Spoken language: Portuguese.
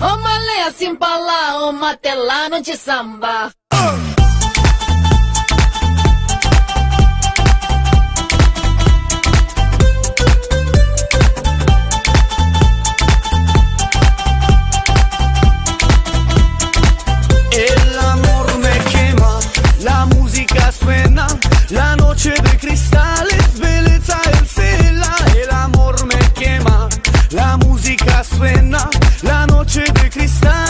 O malea simpala, o matelano de samba. El amor me quema, la música suena, la noche de cristales, belleza el cela. El amor me quema, la música suena, la noche de cristales.